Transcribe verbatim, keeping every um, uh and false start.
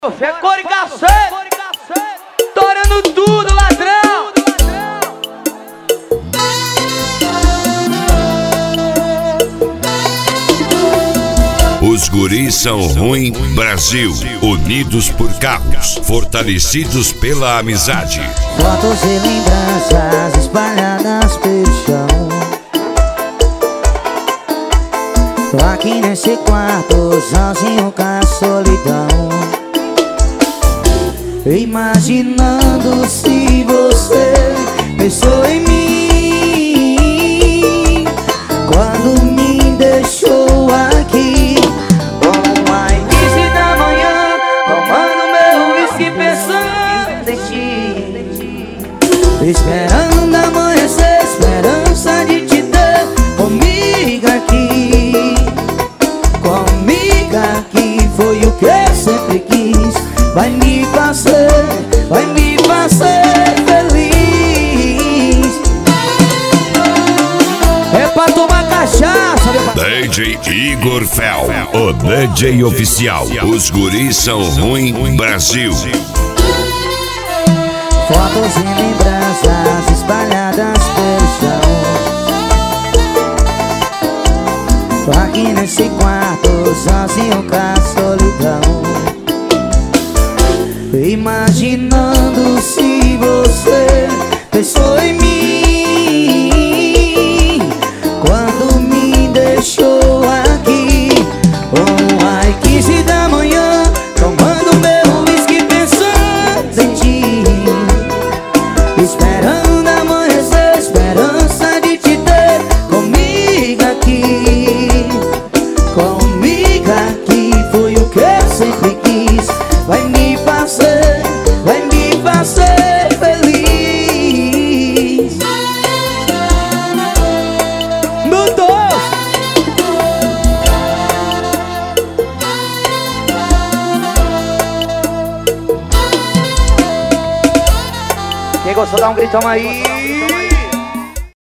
Fé, cor e cacete, torando tudo, ladrão. Os guris são ruim, Brasil, unidos por carros, fortalecidos pela amizade. Fotos e lembranças espalhadas pelo chão. Tô aqui nesse quarto, sozinho com a solidão, imaginando se você pensou em mim quando me deixou aqui. Uma início da manhã, tomando meu whisky, pensando em ti, esperando amanhecer, esperança de te ter comigo aqui. Comigo aqui foi o que eu sempre quis. Vai me fazer, vai me fazer feliz. É pra tomar cachaça, meu D J Igor Fel, o D J oficial. Os guris são ruim, Brasil. Fotos e lembranças espalhadas pelo chão. Tô aqui nesse quarto, sozinho com a solidão, imaginando se você pensou em mim quando me deixou aqui. Oh, ai, quinze da manhã, tomando meu whisky, pensando em ti, esperando amanhecer, esperança de te ter comigo aqui. Comigo aqui foi o que eu sempre quis. Vai me fazer, vai me fazer feliz. Meu Deus! Quem gostou, dá um gritão aí.